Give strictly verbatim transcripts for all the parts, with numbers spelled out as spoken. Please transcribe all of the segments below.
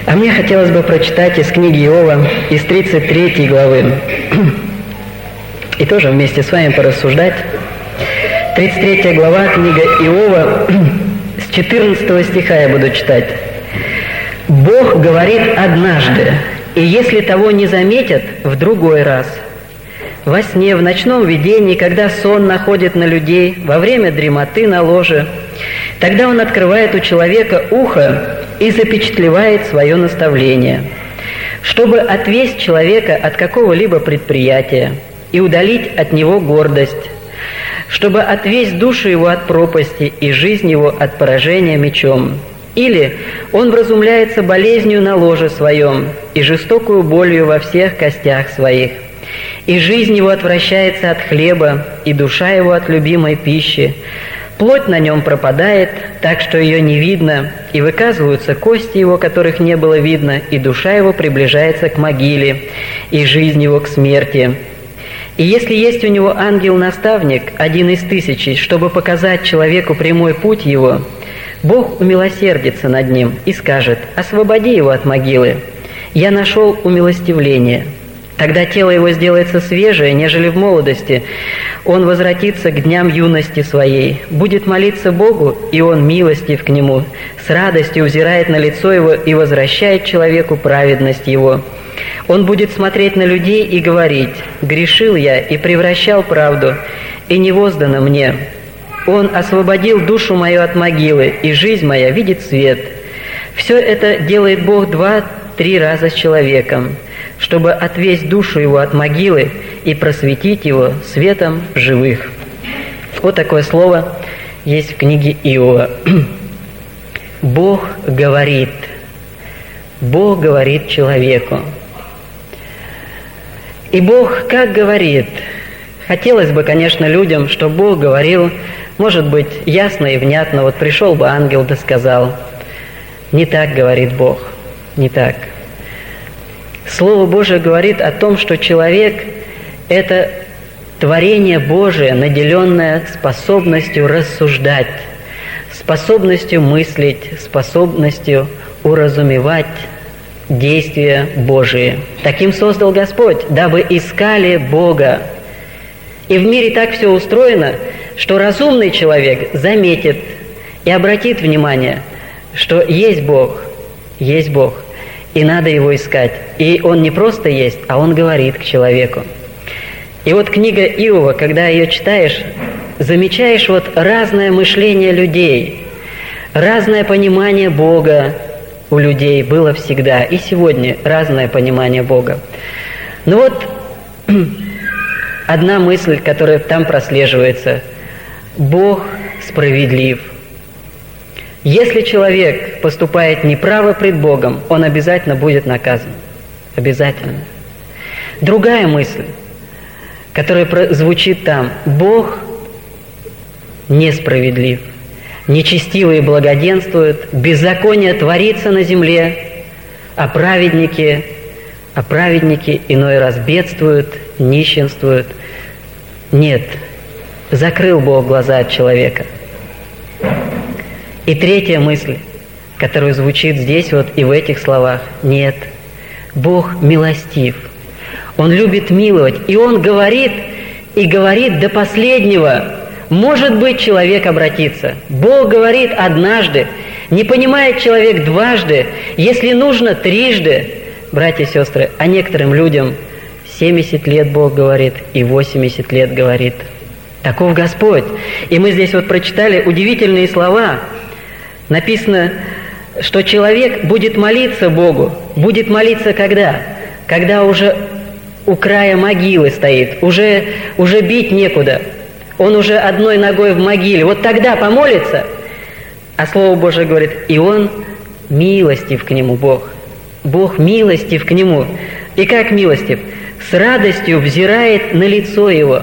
А мне хотелось бы прочитать из книги Иова, из тридцать третьей главы, и тоже вместе с вами порассуждать. тридцать третья глава, книга Иова, с четырнадцатого стиха я буду читать. «Бог говорит однажды, и если того не заметят, в другой раз. Во сне, в ночном видении, когда сон находит на людей, во время дремоты на ложе, тогда он открывает у человека ухо и запечатлевает свое наставление, чтобы отвесть человека от какого-либо предприятия и удалить от него гордость, чтобы отвесть душу его от пропасти и жизнь его от поражения мечом. Или он вразумляется болезнью на ложе своем и жестокую болью во всех костях своих, и жизнь его отвращается от хлеба, и душа его от любимой пищи. Плоть на нем пропадает, так что ее не видно, и выказываются кости его, которых не было видно, и душа его приближается к могиле, и жизнь его к смерти. И если есть у него ангел-наставник, один из тысячи, чтобы показать человеку прямой путь его, Бог умилосердится над ним и скажет: «Освободи его от могилы, я нашел умилостивление». Тогда тело его сделается свежее, нежели в молодости. Он возвратится к дням юности своей, будет молиться Богу, и он милостив к нему, с радостью взирает на лицо его и возвращает человеку праведность его. Он будет смотреть на людей и говорить: «Грешил я и превращал правду, и не воздано мне. Он освободил душу мою от могилы, и жизнь моя видит свет». Все это делает Бог два-три раза с человеком, чтобы отвесть душу его от могилы и просветить его светом живых. Вот такое слово есть в книге Иова. Бог говорит. Бог говорит человеку. И Бог как говорит? Хотелось бы, конечно, людям, чтобы Бог говорил, может быть, ясно и внятно. Вот пришел бы ангел да сказал. Не так говорит Бог. Не так. Слово Божие говорит о том, что человек – это творение Божие, наделенное способностью рассуждать, способностью мыслить, способностью уразумевать действия Божии. Таким создал Господь, дабы искали Бога. И в мире так все устроено, что разумный человек заметит и обратит внимание, что есть Бог, есть Бог. И надо его искать. И он не просто есть, а он говорит к человеку. И вот книга Иова, когда ее читаешь, замечаешь вот разное мышление людей, разное понимание Бога у людей было всегда. И сегодня разное понимание Бога. Ну вот одна мысль, которая там прослеживается. Бог справедлив. Если человек поступает неправо пред Богом, он обязательно будет наказан. Обязательно. Другая мысль, которая звучит там: Бог несправедлив. Нечестивые благоденствуют, беззаконие творится на земле, а праведники, а праведники иной раз бедствуют, нищенствуют. Нет, закрыл Бог глаза от человека. И третья мысль, которая звучит здесь вот и в этих словах: нет, Бог милостив. Он любит миловать, и Он говорит, и говорит до последнего. Может быть, человек обратится. Бог говорит однажды, не понимает человек дважды, если нужно трижды. Братья и сестры, а некоторым людям семьдесят лет Бог говорит и восемьдесят лет говорит. Таков Господь. И мы здесь вот прочитали удивительные слова. Написано, что человек будет молиться Богу. Будет молиться когда? Когда уже у края могилы стоит, уже, уже бить некуда. Он уже одной ногой в могиле. Вот тогда помолится. А Слово Божие говорит: и он милостив к нему, Бог. Бог милостив к нему. И как милостив? С радостью взирает на лицо его.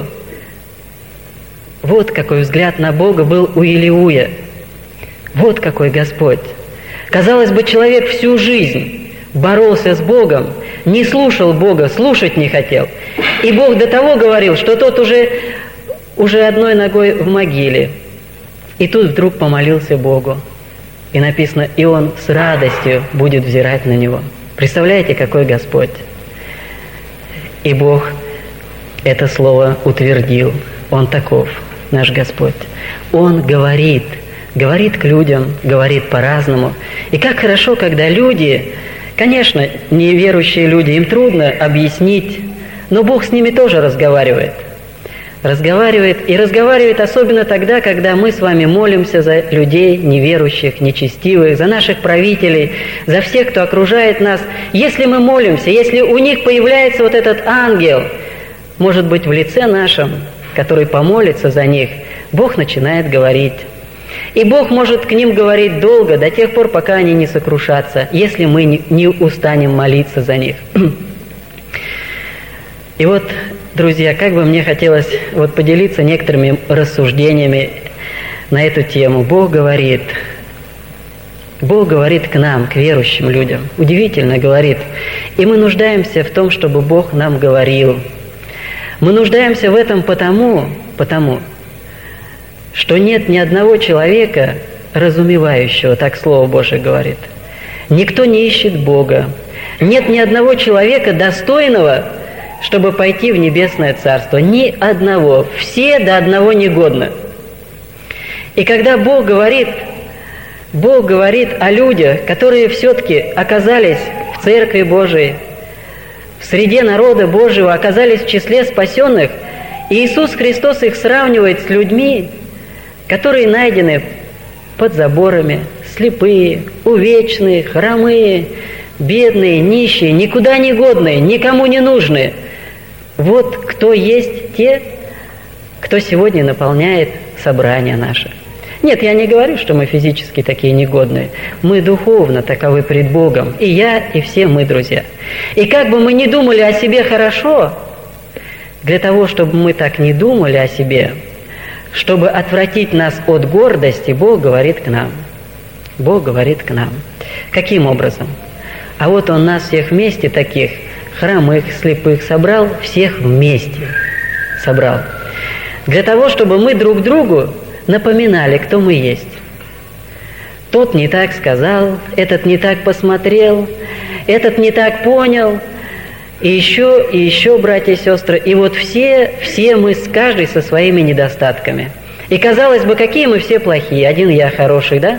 Вот какой взгляд на Бога был у Илиуя. Вот какой Господь. Казалось бы, человек всю жизнь боролся с Богом, не слушал Бога, слушать не хотел. И Бог до того говорил, что тот уже, уже одной ногой в могиле. И тут вдруг помолился Богу. И написано, и он с радостью будет взирать на него. Представляете, какой Господь? И Бог это слово утвердил. Он таков, наш Господь. Он говорит, говорит к людям, говорит по-разному. И как хорошо, когда люди, конечно, неверующие люди, им трудно объяснить, но Бог с ними тоже разговаривает. Разговаривает, и разговаривает особенно тогда, когда мы с вами молимся за людей неверующих, нечестивых, за наших правителей, за всех, кто окружает нас. Если мы молимся, если у них появляется вот этот ангел, может быть, в лице нашем, который помолится за них, Бог начинает говорить. И Бог может к ним говорить долго, до тех пор, пока они не сокрушатся, если мы не устанем молиться за них. И вот, друзья, как бы мне хотелось вот поделиться некоторыми рассуждениями на эту тему. Бог говорит, Бог говорит к нам, к верующим людям, удивительно говорит. И мы нуждаемся в том, чтобы Бог нам говорил. Мы нуждаемся в этом потому, потому, что нет ни одного человека, разумевающего, так Слово Божие говорит. Никто не ищет Бога. Нет ни одного человека, достойного, чтобы пойти в небесное царство. Ни одного. Все до одного негодны. И когда Бог говорит, Бог говорит о людях, которые все-таки оказались в Церкви Божией, в среде народа Божьего, оказались в числе спасенных, и Иисус Христос их сравнивает с людьми, которые найдены под заборами, слепые, увечные, хромые, бедные, нищие, никуда не годные, никому не нужные. Вот кто есть те, кто сегодня наполняет собрание наше. Нет, я не говорю, что мы физически такие негодные. Мы духовно таковы пред Богом. И я, и все мы, друзья. И как бы мы ни думали о себе хорошо, для того, чтобы мы так не думали о себе, чтобы отвратить нас от гордости, Бог говорит к нам. Бог говорит к нам. Каким образом? А вот Он нас всех вместе таких, хромых, слепых, собрал всех вместе. Собрал. Для того, чтобы мы друг другу напоминали, кто мы есть. Тот не так сказал, этот не так посмотрел, этот не так понял. И еще, и еще, братья и сестры, и вот все, все мы, с каждый со своими недостатками. И казалось бы, какие мы все плохие, один я хороший, да?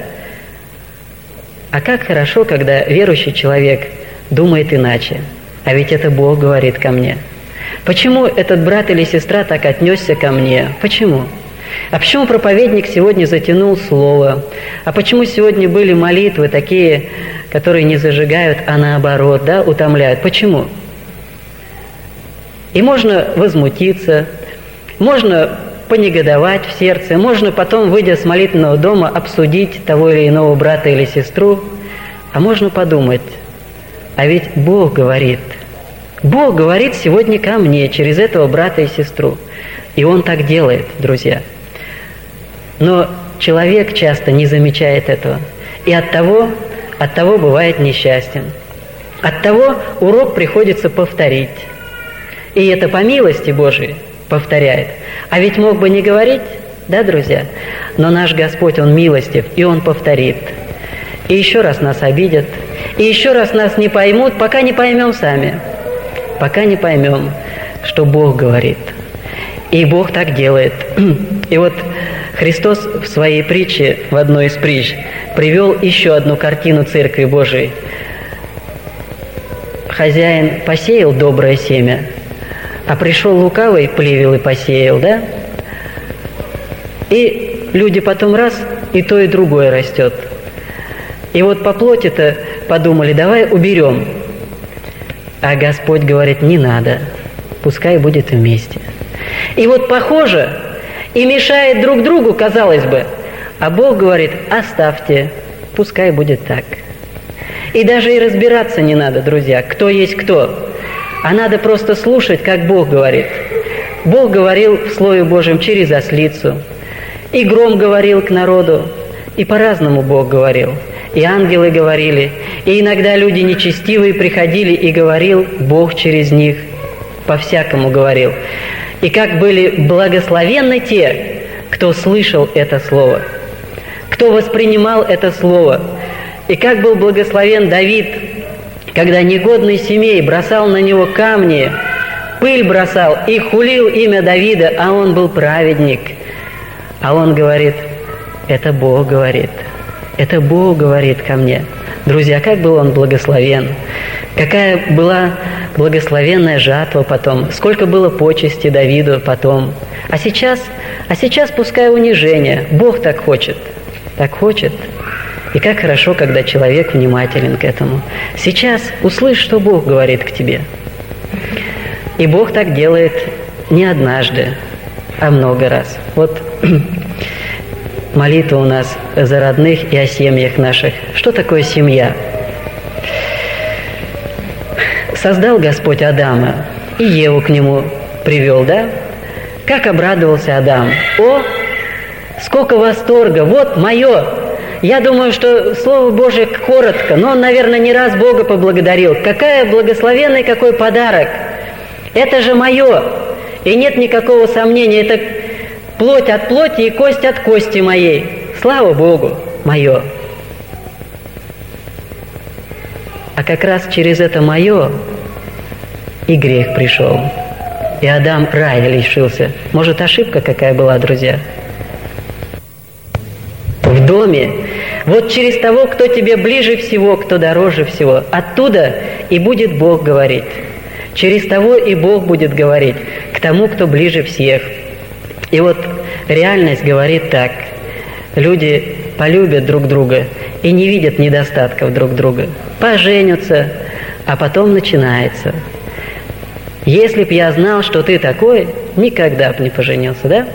А как хорошо, когда верующий человек думает иначе. А ведь это Бог говорит ко мне. Почему этот брат или сестра так отнесся ко мне? Почему? А почему проповедник сегодня затянул слово? А почему сегодня были молитвы такие, которые не зажигают, а наоборот, да, утомляют? Почему? И можно возмутиться, можно понегодовать в сердце, можно потом, выйдя с молитвенного дома, обсудить того или иного брата или сестру, а можно подумать, а ведь Бог говорит, Бог говорит сегодня ко мне через этого брата и сестру. И Он так делает, друзья. Но человек часто не замечает этого. И оттого, оттого бывает несчастен. Оттого урок приходится повторить. И это по милости Божией повторяет. А ведь мог бы не говорить, да, друзья? Но наш Господь, Он милостив, и Он повторит. И еще раз нас обидят, и еще раз нас не поймут, пока не поймем сами. Пока не поймем, что Бог говорит. И Бог так делает. И вот Христос в своей притче, в одной из притч, привел еще одну картину Церкви Божией. Хозяин посеял доброе семя, а пришел лукавый, плевел и посеял, да? И люди потом раз, и то, и другое растет. И вот по плоти-то подумали, давай уберем. А Господь говорит, не надо, пускай будет вместе. И вот похоже, и мешает друг другу, казалось бы. А Бог говорит, оставьте, пускай будет так. И даже и разбираться не надо, друзья, кто есть кто. А надо просто слушать, как Бог говорит. Бог говорил в Слове Божьем через ослицу. И гром говорил к народу. И по-разному Бог говорил. И ангелы говорили. И иногда люди нечестивые приходили, и говорил Бог через них. По-всякому говорил. И как были благословенны те, кто слышал это слово. кто воспринимал это слово. И как был благословен Давид, когда негодный Семей бросал на него камни, пыль бросал и хулил имя Давида, а он был праведник. А он говорит: это Бог говорит, это Бог говорит ко мне. Друзья, как был он благословен, какая была благословенная жатва потом, сколько было почести Давиду потом. А сейчас, а сейчас пускай унижение, Бог так хочет, так хочет. И как хорошо, когда человек внимателен к этому. Сейчас услышь, что Бог говорит к тебе. И Бог так делает не однажды, а много раз. Вот молитва у нас за родных и о семьях наших. Что такое семья? Создал Господь Адама, и Еву к нему привел, да? Как обрадовался Адам. О, сколько восторга! Вот мое! Я думаю, что Слово Божие коротко, но он, наверное, не раз Бога поблагодарил. Какая благословенный, какой подарок! Это же мое! И нет никакого сомнения, это плоть от плоти и кость от кости моей. Слава Богу, мое! А как раз через это мое и грех пришел. И Адам рая лишился. Может, ошибка какая была, друзья? В доме, вот через того, кто тебе ближе всего, кто дороже всего, оттуда и будет Бог говорить. Через того и Бог будет говорить к тому, кто ближе всех. И вот реальность говорит так. Люди полюбят друг друга и не видят недостатков друг друга. Поженятся, а потом начинается. Если б я знал, что ты такой, никогда бы не поженился, да?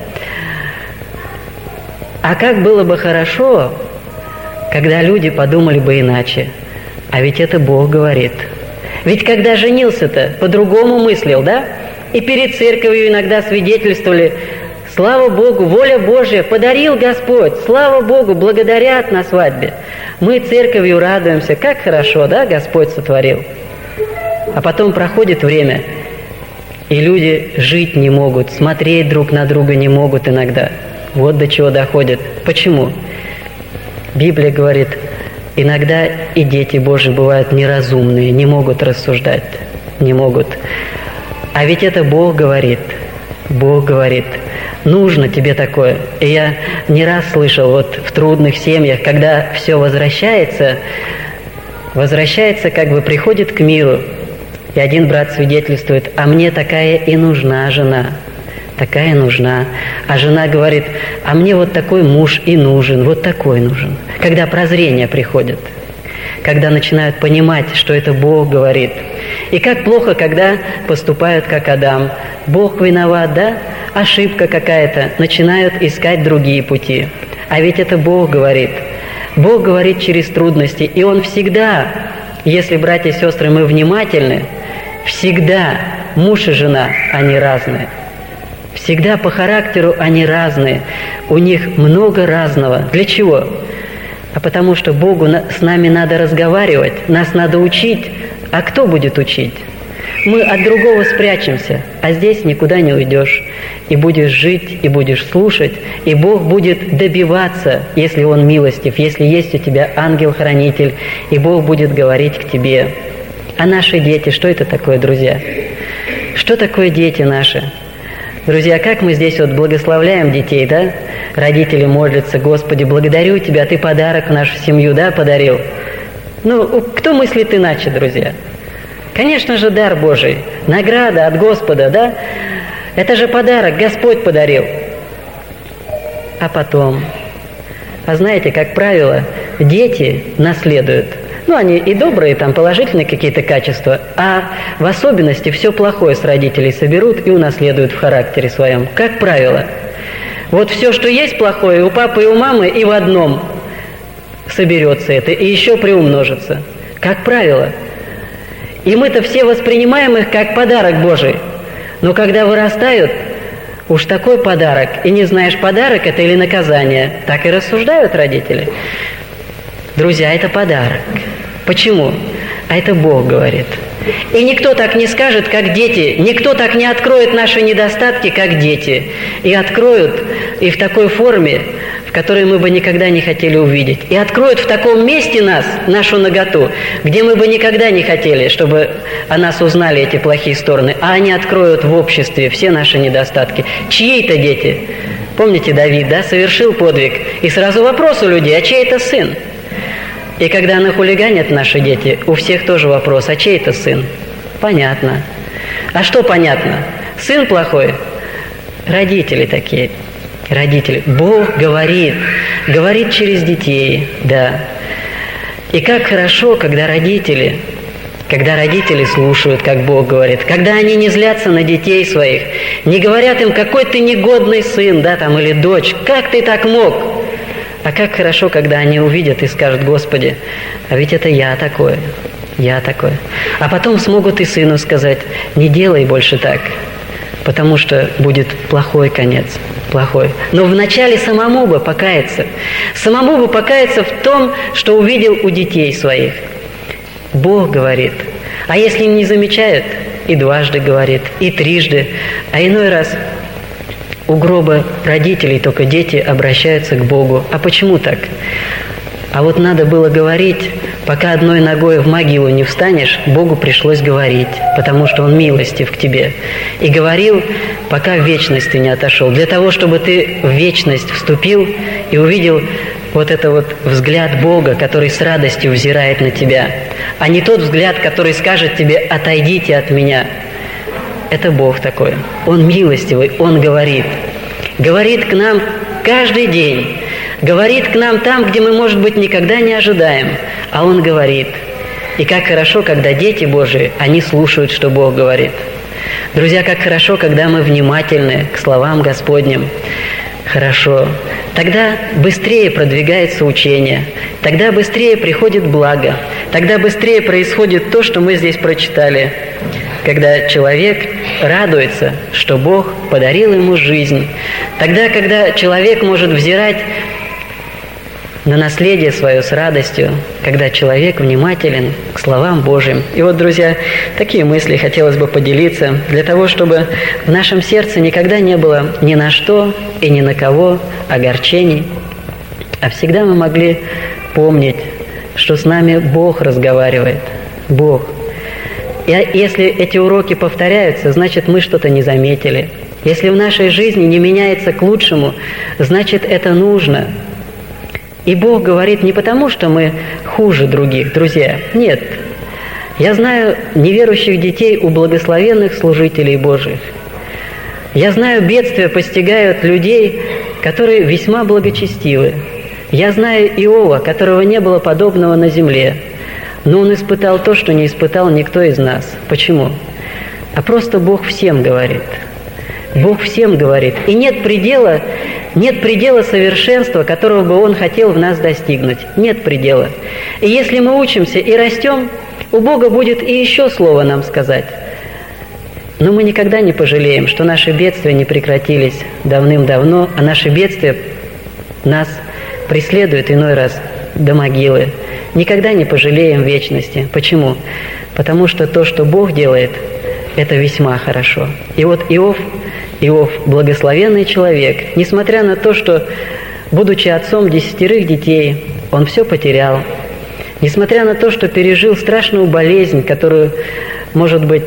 А как было бы хорошо, когда люди подумали бы иначе. А ведь это Бог говорит. Ведь когда женился-то, по-другому мыслил, да? И перед церковью иногда свидетельствовали: слава Богу, воля Божья, подарил Господь, слава Богу, благодарят на свадьбе. Мы церковью радуемся, как хорошо, да, Господь сотворил. А потом проходит время, и люди жить не могут, смотреть друг на друга не могут иногда. Вот до чего доходит. Почему? Библия говорит, иногда и дети Божьи бывают неразумные, не могут рассуждать, не могут. А ведь это Бог говорит, Бог говорит, нужно тебе такое. И я не раз слышал вот в трудных семьях, когда все возвращается, возвращается, как бы приходит к миру, и один брат свидетельствует: а мне такая и нужна жена. Такая нужна. А жена говорит: а мне вот такой муж и нужен, вот такой нужен. Когда прозрение приходит, когда начинают понимать, что это Бог говорит. И как плохо, когда поступают как Адам. Бог виноват, да? Ошибка какая-то. Начинают искать другие пути. А ведь это Бог говорит. Бог говорит через трудности. И Он всегда, если, братья и сестры, мы внимательны, всегда муж и жена, они разные. Всегда по характеру они разные. У них много разного. Для чего? А потому что Богу с нами надо разговаривать, нас надо учить. А кто будет учить? Мы от другого спрячемся, а здесь никуда не уйдешь. И будешь жить, и будешь слушать, и Бог будет добиваться, если Он милостив, если есть у тебя ангел-хранитель, и Бог будет говорить к тебе. А наши дети, что это такое, друзья? Что такое дети наши? Друзья, как мы здесь вот благословляем детей, да? Родители молятся: Господи, благодарю Тебя, Ты подарок в нашу семью, да, подарил? Ну, кто мыслит иначе, друзья? Конечно же, дар Божий, награда от Господа, да? Это же подарок, Господь подарил. А потом, а знаете, как правило, дети наследуют. Ну, они и добрые, там, положительные какие-то качества, а в особенности все плохое с родителей соберут и унаследуют в характере своем. Как правило. Вот все, что есть плохое, у папы и у мамы, и в одном соберется это, и еще приумножится. Как правило. И мы-то все воспринимаем их как подарок Божий. Но когда вырастают, уж такой подарок, и не знаешь, подарок это или наказание. Так и рассуждают родители. Друзья, это подарок. Почему? А это Бог говорит. И никто так не скажет, как дети. Никто так не откроет наши недостатки, как дети. И откроют, и в такой форме, в которые мы бы никогда не хотели увидеть. И откроют в таком месте нас, нашу наготу, где мы бы никогда не хотели, чтобы о нас узнали эти плохие стороны. А они откроют в обществе все наши недостатки. Чьи-то дети. Помните, Давид, да, совершил подвиг. И сразу вопрос у людей, а чей это сын? И когда нахулиганят наши дети, у всех тоже вопрос, а чей это сын? Понятно. А что понятно? Сын плохой? Родители такие. Родители. Бог говорит. Говорит через детей, да. И как хорошо, когда родители, когда родители слушают, как Бог говорит, когда они не злятся на детей своих, не говорят им, какой ты негодный сын, да, там, или дочь, как ты так мог? А как хорошо, когда они увидят и скажут, Господи, а ведь это я такой, я такой. А потом смогут и сыну сказать, не делай больше так, потому что будет плохой конец, плохой. Но вначале самому бы покаяться, самому бы покаяться в том, что увидел у детей своих. Бог говорит, а если не замечают, и дважды говорит, и трижды, а иной раз у гроба родителей только дети обращаются к Богу. А почему так? А вот надо было говорить, пока одной ногой в могилу не встанешь, Богу пришлось говорить, потому что Он милостив к тебе. И говорил, пока в вечность ты не отошел, для того, чтобы ты в вечность вступил и увидел вот это вот взгляд Бога, который с радостью взирает на тебя, а не тот взгляд, который скажет тебе «отойдите от меня». Это Бог такой. Он милостивый, Он говорит. Говорит к нам каждый день. Говорит к нам там, где мы, может быть, никогда не ожидаем. А Он говорит. И как хорошо, когда дети Божии, они слушают, что Бог говорит. Друзья, как хорошо, когда мы внимательны к словам Господним. Хорошо. Тогда быстрее продвигается учение. Тогда быстрее приходит благо. Тогда быстрее происходит то, что мы здесь прочитали. Когда человек радуется, что Бог подарил ему жизнь. Тогда, когда человек может взирать на наследие свое с радостью, когда человек внимателен к словам Божьим. И вот, друзья, такие мысли хотелось бы поделиться, для того, чтобы в нашем сердце никогда не было ни на что и ни на кого огорчений, а всегда мы могли помнить, что с нами Бог разговаривает. Бог. И если эти уроки повторяются, значит, мы что-то не заметили. Если в нашей жизни не меняется к лучшему, значит, это нужно. И Бог говорит не потому, что мы хуже других, друзья. Нет. Я знаю неверующих детей у благословенных служителей Божьих. Я знаю, бедствия постигают людей, которые весьма благочестивы. Я знаю Иова, которого не было подобного на земле. Но он испытал то, что не испытал никто из нас. Почему? А просто Бог всем говорит. Бог всем говорит. И нет предела, нет предела совершенства, которого бы Он хотел в нас достигнуть. Нет предела. И если мы учимся и растем, у Бога будет и еще слово нам сказать. Но мы никогда не пожалеем, что наши бедствия не прекратились давным-давно, а наши бедствия нас преследуют иной раз до могилы. Никогда не пожалеем вечности. Почему? Потому что то, что Бог делает, это весьма хорошо. И вот Иов, Иов, благословенный человек, несмотря на то, что, будучи отцом десятерых детей, он все потерял, несмотря на то, что пережил страшную болезнь, которую, может быть,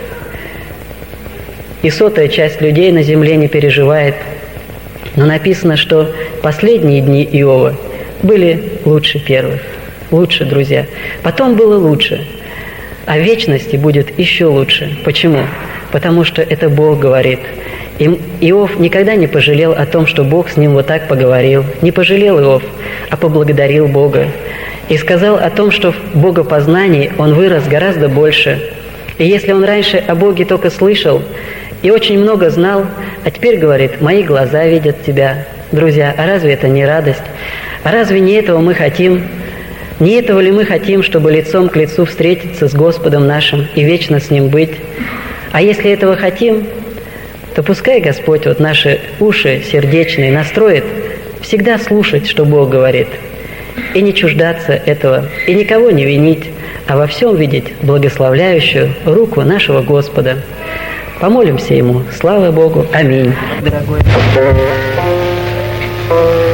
и сотая часть людей на земле не переживает, но написано, что последние дни Иова были лучше первых. Лучше, друзья. Потом было лучше. А в вечности будет еще лучше. Почему? Потому что это Бог говорит. И Иов никогда не пожалел о том, что Бог с ним вот так поговорил. Не пожалел Иов, а поблагодарил Бога. И сказал о том, что в богопознании он вырос гораздо больше. И если он раньше о Боге только слышал и очень много знал, а теперь говорит, мои глаза видят тебя. Друзья, а разве это не радость? А разве не этого мы хотим? Не этого ли мы хотим, чтобы лицом к лицу встретиться с Господом нашим и вечно с Ним быть? А если этого хотим, то пускай Господь вот наши уши сердечные настроит всегда слушать, что Бог говорит, и не чуждаться этого, и никого не винить, а во всем видеть благословляющую руку нашего Господа. Помолимся Ему. Слава Богу. Аминь. Дорогой.